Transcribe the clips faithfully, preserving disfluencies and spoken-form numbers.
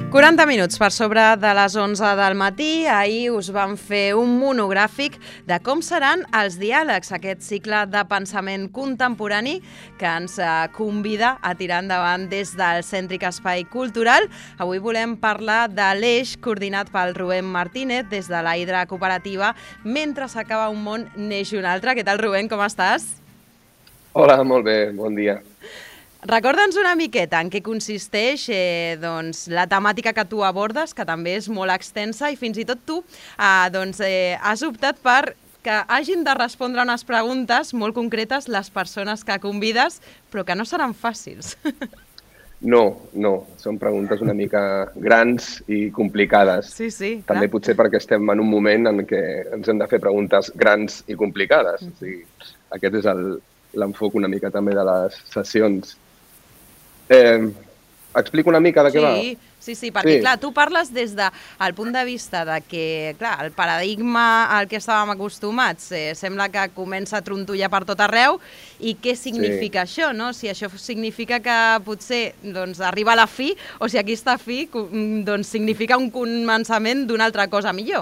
quaranta minuts per sobre de les onze del matí. Ahir us vam fer un monogràfic de com seran els diàlegs, aquest cicle de pensament contemporani que ens convida a tirar endavant des del Cèntric Espai Cultural. Avui volem parlar de l'eix coordinat pel Rubén Martínez des de la Hidra Cooperativa. Mentre s'acaba un món, neix un altre. Què tal, Rubén? Com estàs? Hola, molt bé, bon dia. Recorda'ns una miqueta en què consisteix eh, doncs, la temàtica que tu abordes, que també és molt extensa, i fins i tot tu eh, doncs, eh, has optat per que hagin de respondre unes preguntes molt concretes les persones que convides, però que no seran fàcils. No, no, són preguntes una mica grans i complicades. Sí, sí, També clar. potser perquè estem en un moment en què ens hem de fer preguntes grans i complicades. O sigui, aquest és l'enfoc una mica també de les sessions. Eh, explico una mica de què va? Sí, sí, sí, perquè Sí. clar, tu parles des del punt de vista de que, clar, el paradigma al que estàvem acostumats eh, sembla que comença a trontollar per tot arreu, i què significa sí. això, no? Si això significa que potser doncs, arriba a la fi, o si aquesta fi doncs, significa un començament d'una altra cosa millor.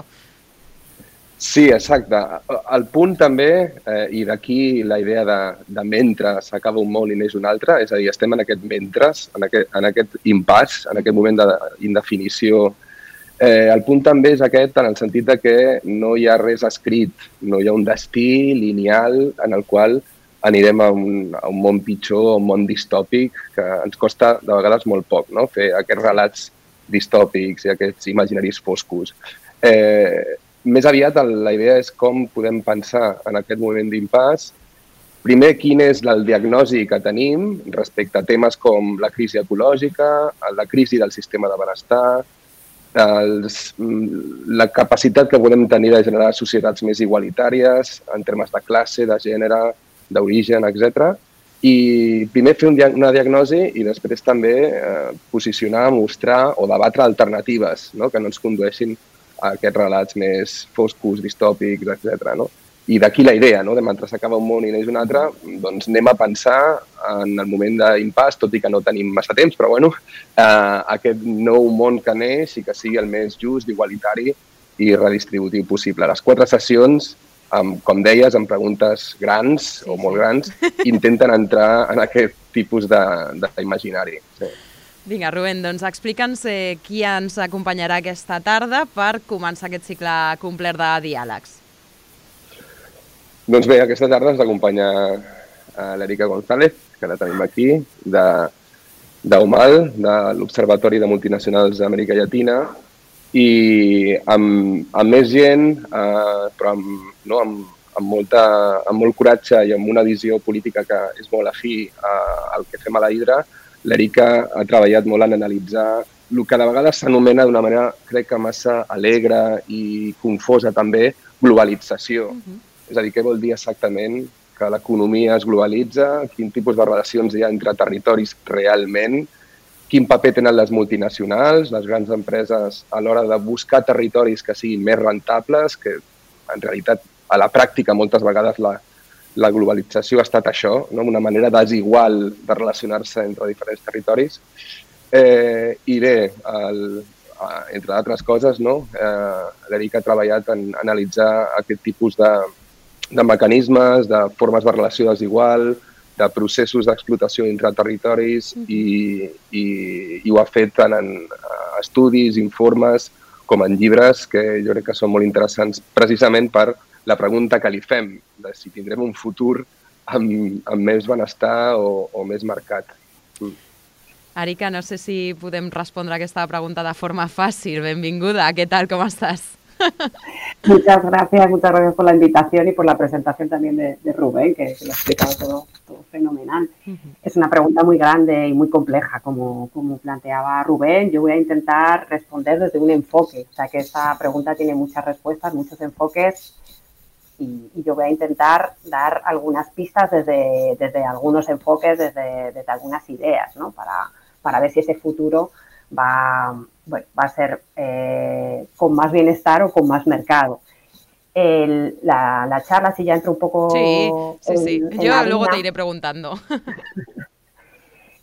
Sí, exacte. El punt també, eh, i d'aquí la idea de, de mentre s'acaba un món i neix un altre, és a dir, estem en aquest mentres, en aquest, en aquest impàs, en aquest moment d'indefinició. Eh, el punt també és aquest en el sentit de que no hi ha res escrit, no hi ha un destí lineal en el qual anirem a un, a un món pitjor, a un món distòpic, que ens costa de vegades molt poc, no? Fer aquests relats distòpics i aquests imaginaris foscos. Eh, Més aviat la idea és com podem pensar en aquest moment d'impàs. Primer, quin és el diagnòstic que tenim respecte a temes com la crisi ecològica, la crisi del sistema de benestar, els, la capacitat que podem tenir de generar societats més igualitàries en termes de classe, de gènere, d'origen, etcètera. I primer fer un, una diagnosi i després també eh, posicionar, mostrar o debatre alternatives, no? Que no ens condueixin a aquests relats més foscos, distòpics, etcètera. No? I d'aquí la idea, no? De mentre s'acaba un món i neix un altre, doncs anem a pensar en el moment d'impàs, tot i que no tenim massa temps, però bueno, eh, aquest nou món que neix i que sigui el més just, igualitari i redistributiu possible. Les quatre sessions, amb, com deies, amb preguntes grans sí, o molt grans, intenten entrar en aquest tipus d'imaginari. Sí. Vinga, Rubén, doncs explica'ns eh, qui ens acompanyarà aquesta tarda per començar aquest cicle complet de diàlegs. Doncs bé, aquesta tarda ens acompanya l'Erika González, que la tenim aquí, d'Umal, de l'Observatori de Multinacionals d'Amèrica Llatina, i amb, amb més gent, eh, però amb, no, amb, amb, molta, amb molt coratge i amb una visió política que és molt afí eh, al que fem a la Hidra. L'Erika ha treballat molt en analitzar el que de vegades s'anomena d'una manera, crec que massa alegre i confosa també, globalització. Uh-huh. És a dir, què vol dir exactament que l'economia es globalitza, quin tipus de relacions hi ha entre territoris realment, quin paper tenen les multinacionals, les grans empreses a l'hora de buscar territoris que siguin més rentables, que en realitat a la pràctica moltes vegades la La globalització ha estat això, no? Una manera desigual de relacionar-se entre diferents territoris. Eh, I bé, el, entre altres coses, no? eh, l'Erika ha treballat en analitzar aquest tipus de, de mecanismes, de formes de relació desigual, de processos d'explotació entre territoris i, i, i ho ha fet tant en estudis, informes, com en llibres, que jo crec que són molt interessants precisament per la pregunta que li fem, de si tindrem un futur amb, amb més benestar o, o més mercat. Mm. Erika, no sé si podem respondre a aquesta pregunta de forma fàcil. Benvinguda, ¿qué tal? ¿Cómo estás? Muchas gracias, muchas gracias por la invitación y por la presentación también de, de Rubén, que, que lo ha explicado todo, todo fenomenal. Uh-huh. Es una pregunta muy grande y muy compleja, como, como planteaba Rubén. Yo voy a intentar responder desde un enfoque, o sea que esta pregunta tiene muchas respuestas, muchos enfoques. Y, y yo voy a intentar dar algunas pistas desde, desde algunos enfoques, desde, desde algunas ideas, ¿no? Para, para ver si ese futuro va, bueno, va a ser eh, con más bienestar o con más mercado. El, la, la charla, si ya entro un poco... Sí, sí, en, sí. en Yo luego harina, te iré preguntando.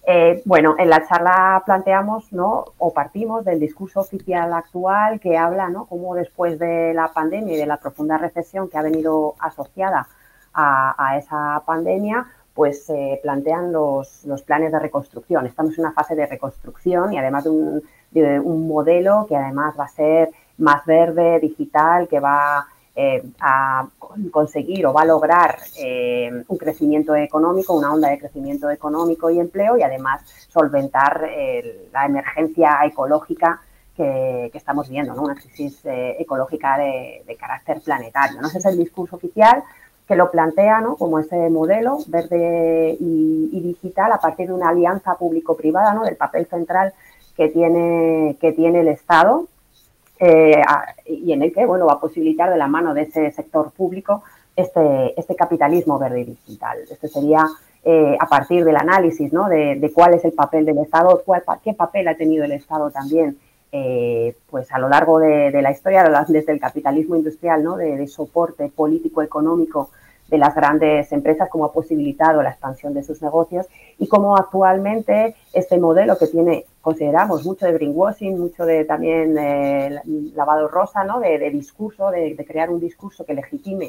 Eh, bueno, en la charla planteamos, ¿no?, o partimos del discurso oficial actual que habla, ¿no?, cómo después de la pandemia y de la profunda recesión que ha venido asociada a, a esa pandemia, pues se eh, plantean los, los planes de reconstrucción. Estamos en una fase de reconstrucción y además de un, de un modelo que además va a ser más verde, digital, que va eh, a conseguir o va a lograr eh, un crecimiento económico, una onda de crecimiento económico y empleo y además solventar eh, la emergencia ecológica que, que estamos viendo, ¿no? Una crisis eh, ecológica de, de carácter planetario, ¿no? Ese es el discurso oficial que lo plantea, ¿no?, como ese modelo verde y, y digital a partir de una alianza público-privada, ¿no?, del papel central que tiene, que tiene el Estado eh, y en el que, bueno, va a posibilitar de la mano de ese sector público este, este capitalismo verde y digital. Este sería eh, a partir del análisis, ¿no?, de, de cuál es el papel del Estado, cuál, qué papel ha tenido el Estado también Eh, pues a lo largo de, de la historia, desde el capitalismo industrial, ¿no?, de, de soporte político-económico de las grandes empresas, cómo ha posibilitado la expansión de sus negocios y cómo actualmente este modelo que tiene, consideramos, mucho de greenwashing, mucho de también eh, lavado rosa, ¿no?, de, de discurso, de, de crear un discurso que legitime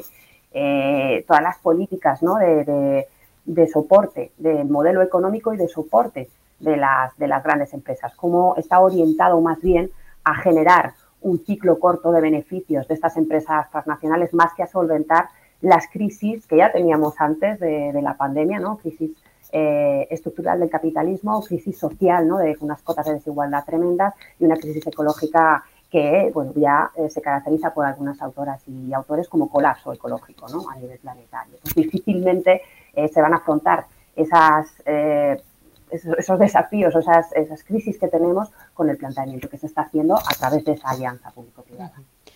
eh, todas las políticas, ¿no?, de, de, de soporte del modelo económico y de soporte de las, de las grandes empresas, cómo está orientado más bien a generar un ciclo corto de beneficios de estas empresas transnacionales más que a solventar las crisis que ya teníamos antes de, de la pandemia, ¿no?, crisis eh, estructural del capitalismo, crisis social, ¿no?, de unas cotas de desigualdad tremendas y una crisis ecológica que, bueno, ya eh, se caracteriza por algunas autoras y autores como colapso ecológico, ¿no?, a nivel planetario. Pues difícilmente eh, se van a afrontar esas eh, Esos, esos desafíos, esas, esas crisis que tenemos con el planteamiento que se está haciendo a través de esa alianza público-privada.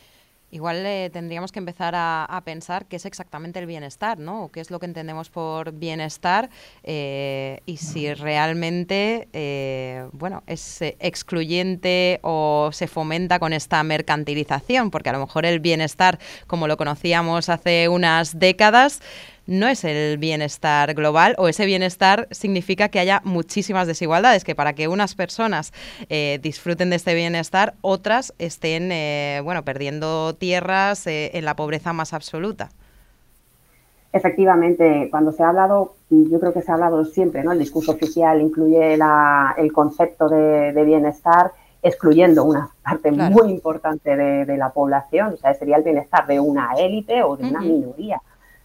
Igual eh, tendríamos que empezar a, a pensar qué es exactamente el bienestar, ¿no? O qué es lo que entendemos por bienestar eh, y si realmente eh, bueno, es excluyente o se fomenta con esta mercantilización, porque a lo mejor el bienestar, como lo conocíamos hace unas décadas, no es el bienestar global, o ese bienestar significa que haya muchísimas desigualdades, que para que unas personas eh, disfruten de este bienestar, otras estén eh, bueno, perdiendo tierras eh, en la pobreza más absoluta. Efectivamente, cuando se ha hablado, yo creo que se ha hablado siempre, ¿no? El discurso oficial incluye la, el concepto de, de bienestar, excluyendo una parte claro. muy importante de, de la población, o sea, sería el bienestar de una élite o de una uh-huh. minoría.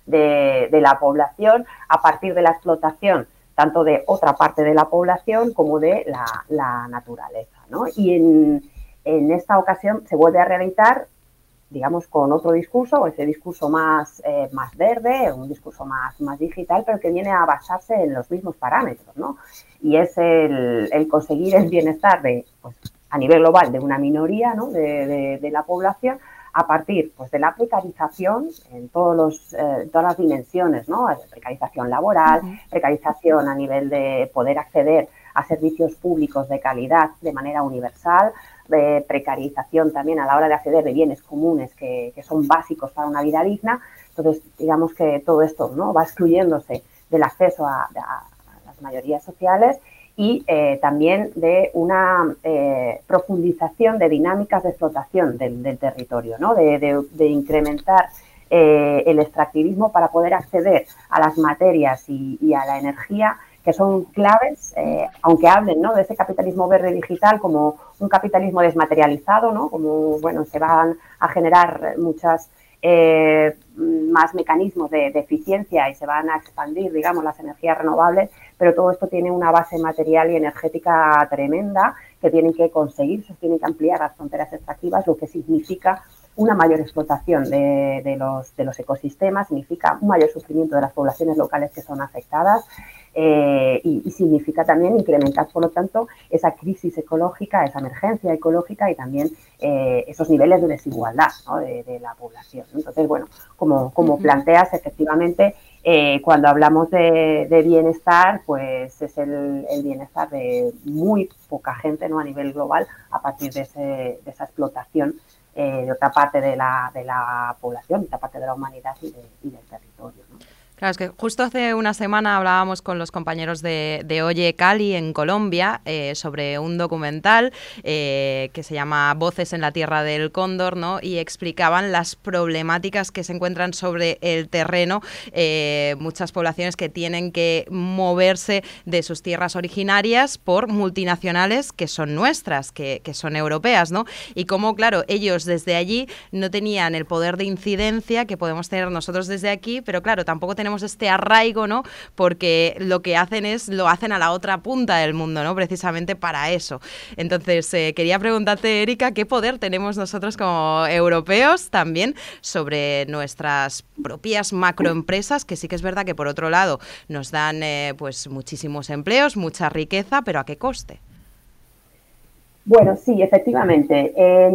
De, de la población a partir de la explotación tanto de otra parte de la población como de la, la naturaleza, ¿no? Y en, en esta ocasión se vuelve a reeditar, digamos, con otro discurso, o ese discurso más, eh, más verde, un discurso más, más digital, pero que viene a basarse en los mismos parámetros, ¿no? Y es el, el conseguir el bienestar de, pues, a nivel global de una minoría, ¿no?, de, de, de la población, a partir, pues, de la precarización en todos los, eh, todas las dimensiones, ¿no? Precarización laboral, uh-huh. precarización a nivel de poder acceder a servicios públicos de calidad de manera universal, de precarización también a la hora de acceder de bienes comunes que, que son básicos para una vida digna. Entonces, digamos que todo esto, ¿no?, va excluyéndose del acceso a, a, a las mayorías sociales y eh, también de una eh, profundización de dinámicas de explotación del, del territorio, ¿no?, de, de, de incrementar eh, el extractivismo para poder acceder a las materias y, y a la energía que son claves, eh, aunque hablen, ¿no?, de ese capitalismo verde digital como un capitalismo desmaterializado, ¿no?, como, bueno, se van a generar muchas eh, más mecanismos de, de eficiencia y se van a expandir, digamos, las energías renovables, pero todo esto tiene una base material y energética tremenda que tienen que conseguir, se tienen que ampliar las fronteras extractivas, lo que significa una mayor explotación de, de, los, de los ecosistemas, significa un mayor sufrimiento de las poblaciones locales que son afectadas eh, y, y significa también incrementar, por lo tanto, esa crisis ecológica, esa emergencia ecológica y también eh, esos niveles de desigualdad, ¿no?, de, de la población. Entonces, bueno, como, como uh-huh. planteas, efectivamente, eh, cuando hablamos de, de bienestar, pues es el, el bienestar de muy poca gente, ¿no?, a nivel global, a partir de, ese, de esa explotación Eh, de otra parte de la, de la población, de otra parte de la humanidad y, de, y del territorio, ¿no? Claro, es que justo hace una semana hablábamos con los compañeros de, de Oye Cali en Colombia eh, sobre un documental eh, que se llama Voces en la Tierra del Cóndor, ¿no? Y explicaban las problemáticas que se encuentran sobre el terreno, eh, muchas poblaciones que tienen que moverse de sus tierras originarias por multinacionales que son nuestras, que, que son europeas, ¿no? Y cómo, claro, ellos desde allí no tenían el poder de incidencia que podemos tener nosotros desde aquí, pero claro, tampoco tenemos tenemos este arraigo, ¿no? Porque lo que hacen es, lo hacen a la otra punta del mundo, ¿no? Precisamente para eso. Entonces, eh, quería preguntarte, Erika, ¿qué poder tenemos nosotros como europeos también sobre nuestras propias macroempresas? Que sí que es verdad que, por otro lado, nos dan eh, pues muchísimos empleos, mucha riqueza, pero ¿a qué coste? Bueno, sí, efectivamente.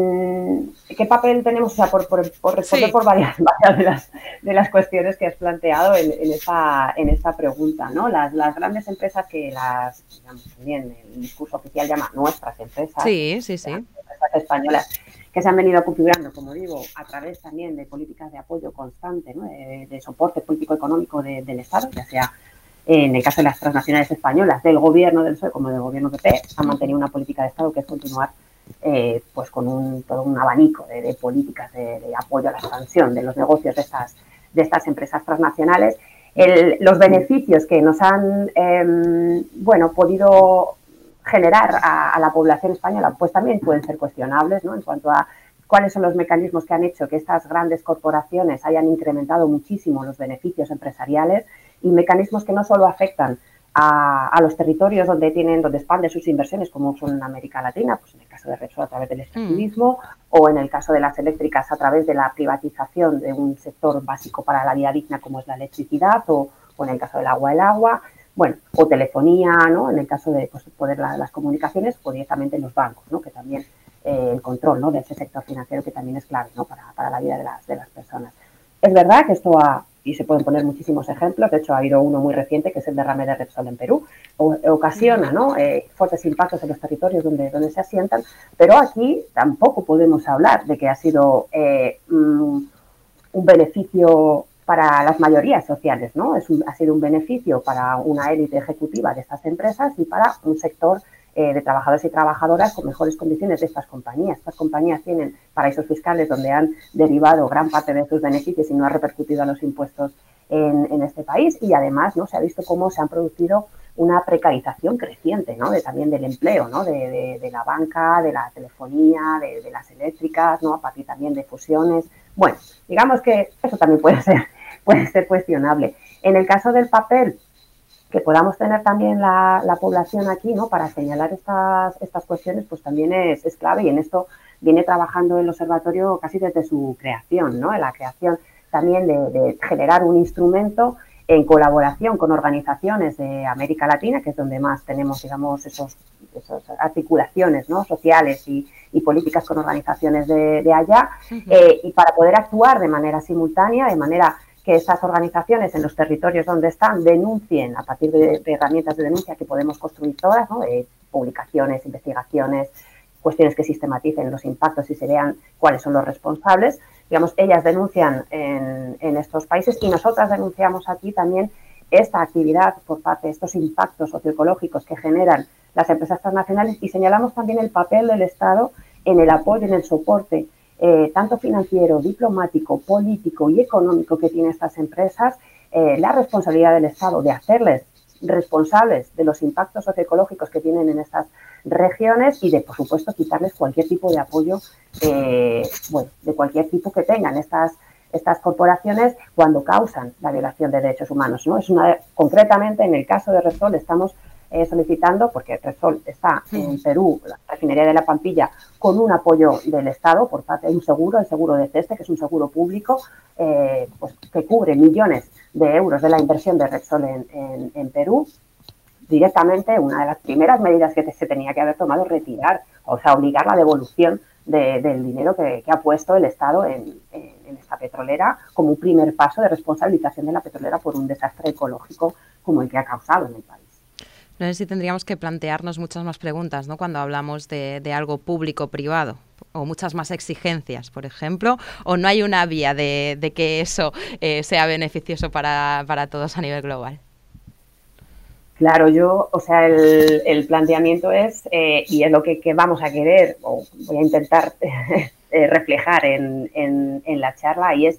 En, ¿qué papel tenemos? O sea, por, por, por responder sí. por varias, varias de, las, de las cuestiones que has planteado en, en, esta, en esta pregunta, ¿no? Las, las grandes empresas que las, digamos, también el discurso oficial llama nuestras empresas, sí, sí, sí. empresas españolas, que se han venido configurando, como digo, a través también de políticas de apoyo constante, ¿no? de, de soporte político-económico de, del Estado, ya sea en el caso de las transnacionales españolas, del gobierno del P S O E como del gobierno P P, han mantenido una política de Estado que es continuar eh, pues con un, todo un abanico de, de políticas de, de apoyo a la expansión de los negocios de estas, de estas empresas transnacionales. El, los beneficios que nos han eh, bueno, podido generar a, a la población española pues también pueden ser cuestionables, ¿no? En cuanto a cuáles son los mecanismos que han hecho que estas grandes corporaciones hayan incrementado muchísimo los beneficios empresariales y mecanismos que no solo afectan a, a los territorios donde tienen, donde expanden sus inversiones, como son en América Latina, pues en el caso de Repsol a través del extractivismo, mm. o en el caso de las eléctricas a través de la privatización de un sector básico para la vida digna como es la electricidad, o, o en el caso del agua, el agua, bueno, o telefonía, ¿no? En el caso de pues, poder la, las comunicaciones, o directamente los bancos, ¿no? Que también eh, el control, ¿no? De ese sector financiero que también es clave, ¿no? Para, para la vida de las, de las personas. Es verdad que esto ha y se pueden poner muchísimos ejemplos, de hecho ha habido uno muy reciente que es el derrame de Repsol en Perú, o, ocasiona ¿no? eh, fuertes impactos en los territorios donde, donde se asientan, pero aquí tampoco podemos hablar de que ha sido eh, un, un beneficio para las mayorías sociales, ¿no? Es un, ha sido un beneficio para una élite ejecutiva de estas empresas y para un sector Eh, de trabajadores y trabajadoras con mejores condiciones de estas compañías. Estas compañías tienen paraísos fiscales donde han derivado gran parte de sus beneficios y no ha repercutido a los impuestos en, en este país y además no se ha visto cómo se han producido una precarización creciente, ¿no? De, también del empleo, ¿no? de, de, de la banca, de la telefonía, de, de las eléctricas, ¿no? A partir también de fusiones. Bueno, digamos que eso también puede ser, puede ser cuestionable. En el caso del papel que podamos tener también la, la población aquí, ¿no? Para señalar estas, estas cuestiones, pues también es, es clave y en esto viene trabajando el observatorio casi desde su creación, ¿no? En la creación también de, de generar un instrumento en colaboración con organizaciones de América Latina, que es donde más tenemos, digamos, esos, esas articulaciones, ¿no? Sociales y, y políticas con organizaciones de, de allá, uh-huh. eh, y para poder actuar de manera simultánea, de manera que estas organizaciones en los territorios donde están denuncien a partir de, de herramientas de denuncia que podemos construir todas, ¿no? Eh, publicaciones, investigaciones, cuestiones que sistematicen los impactos y se vean cuáles son los responsables. Digamos, ellas denuncian en, en estos países y nosotras denunciamos aquí también esta actividad por parte de estos impactos socioecológicos que generan las empresas transnacionales y señalamos también el papel del Estado en el apoyo, en el soporte Eh, tanto financiero, diplomático, político y económico que tienen estas empresas, eh, la responsabilidad del Estado de hacerles responsables de los impactos socioecológicos que tienen en estas regiones y de, por supuesto, quitarles cualquier tipo de apoyo, eh, bueno, de cualquier tipo que tengan estas, estas corporaciones cuando causan la violación de derechos humanos, ¿no? Es una, concretamente, en el caso de Repsol, estamos Eh, solicitando, porque Repsol está sí. en Perú, la refinería de La Pampilla, con un apoyo del Estado por parte de un seguro, el seguro de Ceste, que es un seguro público, eh, pues, que cubre millones de euros de la inversión de Repsol en, en, en Perú. Directamente, una de las primeras medidas que se tenía que haber tomado es retirar, o sea, obligar la devolución de, del dinero que, que ha puesto el Estado en, en, en esta petrolera como un primer paso de responsabilización de la petrolera por un desastre ecológico como el que ha causado en el país. No sé si tendríamos que plantearnos muchas más preguntas, ¿no?, cuando hablamos de, de algo público-privado, o muchas más exigencias, por ejemplo, o no hay una vía de, de que eso eh, sea beneficioso para, para todos a nivel global. Claro, yo, o sea, el, el planteamiento es, eh, y es lo que, que vamos a querer, o voy a intentar eh, reflejar en, en, en la charla, y es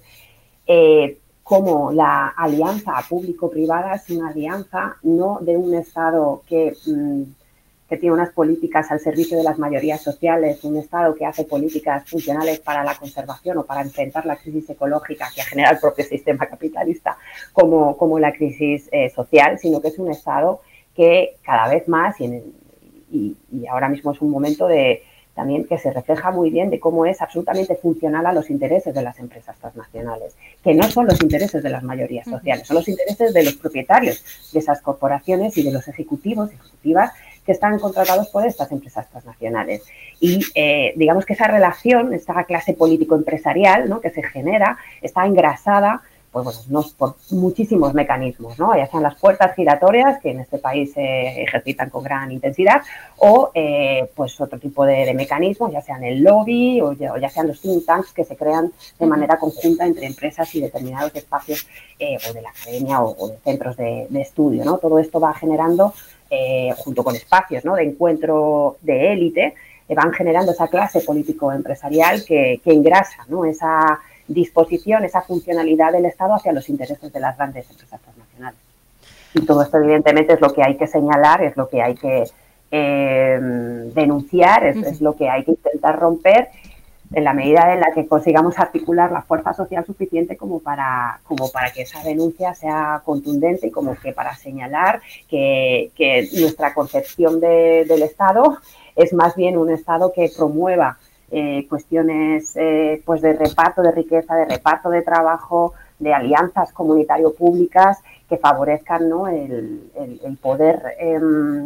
eh, cómo la alianza público-privada es una alianza no de un Estado que, mmm, que tiene unas políticas al servicio de las mayorías sociales, un Estado que hace políticas funcionales para la conservación o para enfrentar la crisis ecológica que genera el propio sistema capitalista, como, como la crisis eh, social, sino que es un Estado que cada vez más, y, en, y, y ahora mismo es un momento de también que se refleja muy bien de cómo es absolutamente funcional a los intereses de las empresas transnacionales, que no son los intereses de las mayorías sociales, son los intereses de los propietarios de esas corporaciones y de los ejecutivos y ejecutivas que están contratados por estas empresas transnacionales. Y eh, digamos que esa relación, esta clase político-empresarial, ¿no?, que se genera, está engrasada pues bueno, no, por muchísimos mecanismos, ¿no? Ya sean las puertas giratorias, que en este país se ejercitan con gran intensidad, o eh, pues otro tipo de, de mecanismos, ya sean el lobby o ya, o ya sean los think tanks que se crean de manera conjunta entre empresas y determinados espacios eh, o de la academia o, o de centros de, de estudio, ¿no? Todo esto va generando, eh, junto con espacios, ¿no?, de encuentro de élite, eh, van generando esa clase político-empresarial que, que engrasa, ¿no?, esa disposición, esa funcionalidad del Estado hacia los intereses de las grandes empresas transnacionales. Y todo esto, evidentemente, es lo que hay que señalar, es lo que hay que eh, denunciar, es, uh-huh. es lo que hay que intentar romper en la medida en la que consigamos articular la fuerza social suficiente como para, como para que esa denuncia sea contundente y como que para señalar que, que nuestra concepción de, del Estado es más bien un Estado que promueva Eh, cuestiones eh, pues de reparto de riqueza, de reparto de trabajo, de alianzas comunitario-públicas que favorezcan, ¿no?, el, el, el poder eh,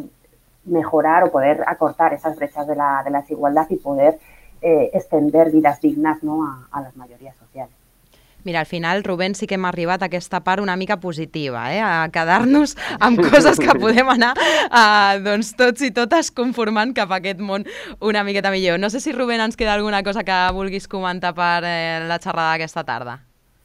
mejorar o poder acortar esas brechas de la, de la desigualdad y poder eh, extender vides dignes, ¿no?, a, a les majories socials. Mira, al final, Rubén, sí que hem arribat a aquesta part una mica positiva, eh? A quedar-nos amb coses que podem anar eh, doncs tots i totes conformant cap a aquest món una miqueta millor. No sé si, Rubén, ens queda alguna cosa que vulguis comentar per eh, la xerrada d'aquesta tarda.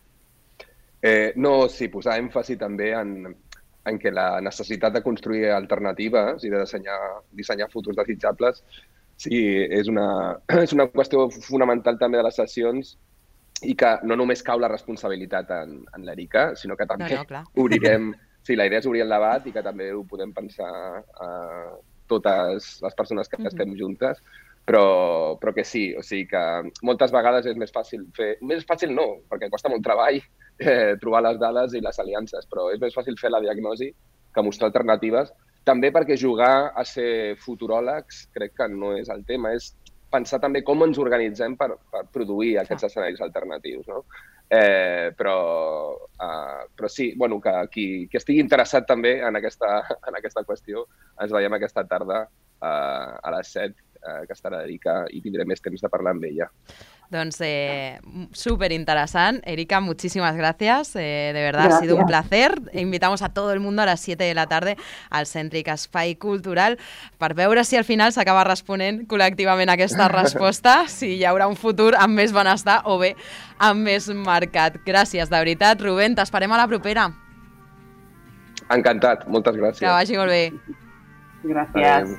Eh, no, sí, posar èmfasi també en, en que la necessitat de construir alternatives i de dissenyar, dissenyar futurs desitjables sí, és una, és una qüestió fonamental també de les sessions i que no només cau la responsabilitat en, en l'Erika, sinó que també no, no, obrirem... Sí, la idea és obrir el debat i que també ho podem pensar a totes les persones que estem mm-hmm. juntes, però, però que sí, o sigui que moltes vegades és més fàcil fer... Més fàcil no, perquè costa molt treball eh, trobar les dades i les aliances, però és més fàcil fer la diagnosi que mostrar alternatives. També perquè jugar a ser futuròlegs crec que no és el tema, és pensar també com ens organitzem per, per produir aquests escenaris alternatius, no? Eh, però, uh, però sí, bueno, que qui, qui estigui interessat també en aquesta, en aquesta qüestió, ens veiem aquesta tarda uh, a les set, uh, que estarà Erika i tindré més temps de parlar amb ella. Doncs eh, súper interesante. Erika, muchísimas gracias. Eh, de verdad, gracias. Ha sido un placer. Invitamos a todo el mundo a las siete de la tarde al Cèntric Espai Cultural per veure si al final s'acaba responent col·lectivament aquesta resposta, si hi haurà un futur amb més benestar o bé amb més mercat. Gràcies, de veritat. Rubén, t'esperem a la propera. Encantat, moltes gràcies. Que vagi molt bé. Gràcies.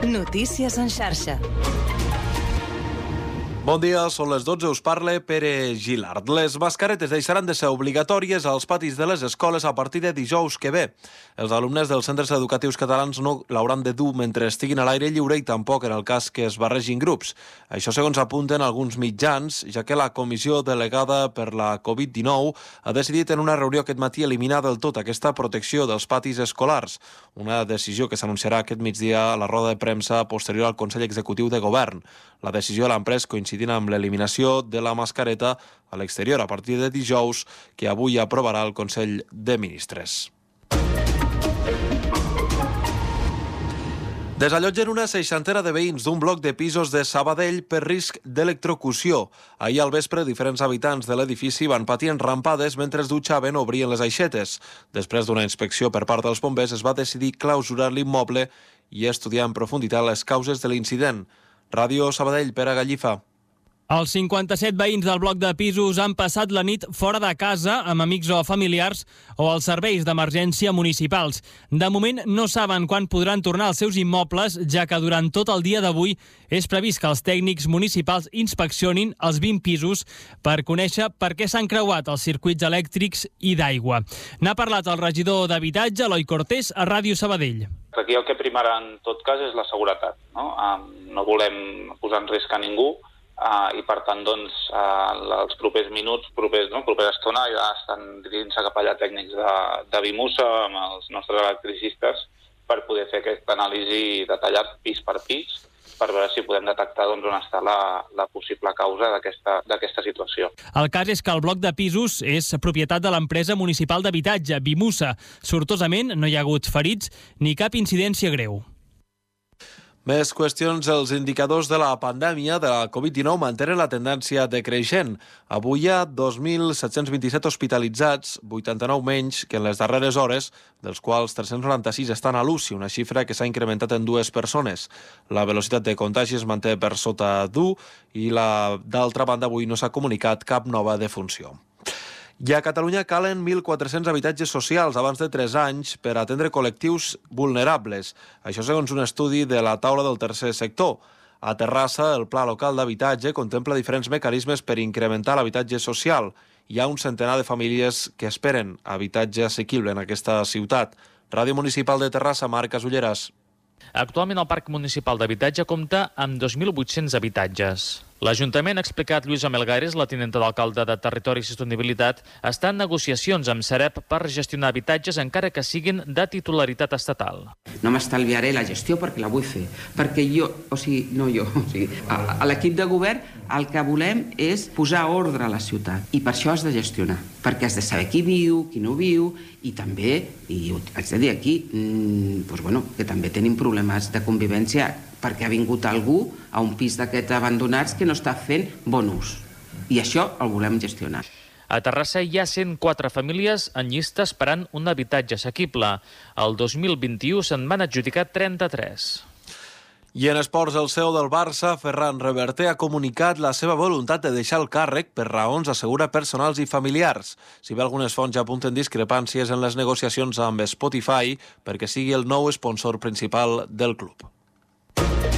Notícies en xarxa. Bon dia, són les dotze, us parla Pere Gilard. Les mascaretes deixaran de ser obligatòries als patis de les escoles a partir de dijous que ve. Els alumnes dels centres educatius catalans no l'hauran de dur mentre estiguin a l'aire lliure i tampoc en el cas que es barregin grups. Això segons apunten alguns mitjans, ja que la comissió delegada per la covid dinou ha decidit en una reunió aquest matí eliminar del tot aquesta protecció dels patis escolars, una decisió que s'anunciarà aquest migdia a la roda de premsa posterior al Consell Executiu de Govern. La decisió l'han pres coincidint amb l'eliminació de la mascareta a l'exterior a partir de dijous, que avui aprovarà el Consell de Ministres. Desallotgen una seixantena de veïns d'un bloc de pisos de Sabadell per risc d'electrocució. Ahir al vespre, diferents habitants de l'edifici van patir enrampades mentre es dutxaven o obrien les aixetes. Després d'una inspecció per part dels bombers, es va decidir clausurar l'immoble i estudiar en profunditat les causes de l'incident. Ràdio Sabadell, Pere Gallifa. Els cinquanta-set veïns del bloc de pisos han passat la nit fora de casa amb amics o familiars o als serveis d'emergència municipals. De moment no saben quan podran tornar als seus immobles, ja que durant tot el dia d'avui és previst que els tècnics municipals inspeccionin els vint pisos per conèixer per què s'han creuat els circuits elèctrics i d'aigua. N'ha parlat el regidor d'Habitatge, Eloi Cortés, a Ràdio Sabadell. Aquí el que primarà en tot cas és la seguretat. No, no volem posar en risc a ningú. Uh, i per tant, doncs, uh, els propers minuts, propers, no, propera estona, ja estan dirigint-se cap allà tècnics de, de Vimusa amb els nostres electricistes per poder fer aquesta anàlisi detallada pis per pis per veure si podem detectar doncs, on està la, la possible causa d'aquesta d'aquesta situació. El cas és que el bloc de pisos és propietat de l'empresa municipal d'habitatge, Vimusa. Sortosament, no hi ha hagut ferits ni cap incidència greu. Més qüestions. Els indicadors de la pandèmia de la covid dinou mantenen la tendència decreixent. Avui hi ha dos mil set-cents vint-i-set hospitalitzats, vuitanta-nou menys que en les darreres hores, dels quals tres-cents noranta-sis estan a l'U C I, una xifra que s'ha incrementat en dues persones. La velocitat de contagi es manté per sota d'u i la d'altra banda avui no s'ha comunicat cap nova defunció. I a Catalunya calen mil quatre-cents habitatges socials abans de tres anys per atendre col·lectius vulnerables. Això segons un estudi de la taula del tercer sector. A Terrassa, el Pla Local d'Habitatge contempla diferents mecanismes per incrementar l'habitatge social. Hi ha un centenar de famílies que esperen habitatge assequible en aquesta ciutat. Ràdio Municipal de Terrassa, Marc Asulleras. Actualment el Parc Municipal d'Habitatge compta amb dos mil vuit-cents habitatges. L'Ajuntament, ha explicat Lluïsa Melgares, la tinenta d'alcalde de Territori i Sostenibilitat, està en negociacions amb Sareb per gestionar habitatges encara que siguin de titularitat estatal. No m'estalviaré la gestió perquè la vull fer, perquè jo, o sigui, no jo, o sigui, a, a l'equip de govern el que volem és posar ordre a la ciutat i per això has de gestionar, perquè has de saber qui viu, qui no viu i també, i ho haig de dir aquí, mmm, doncs, bueno, que també tenim problemes de convivència perquè ha vingut algú a un pis d'aquests abandonats que no està fent bon ús. I això el volem gestionar. A Terrassa hi ha cent quatre famílies en llista esperant un habitatge assequible. El dos mil vint-i-u se'n van adjudicar trenta-tres. I en esports, el C E O del Barça, Ferran Reverte, ha comunicat la seva voluntat de deixar el càrrec per raons, assegura, personals i familiars. Si bé algunes fonts ja apunten discrepàncies en les negociacions amb Spotify perquè sigui el nou sponsor principal del club.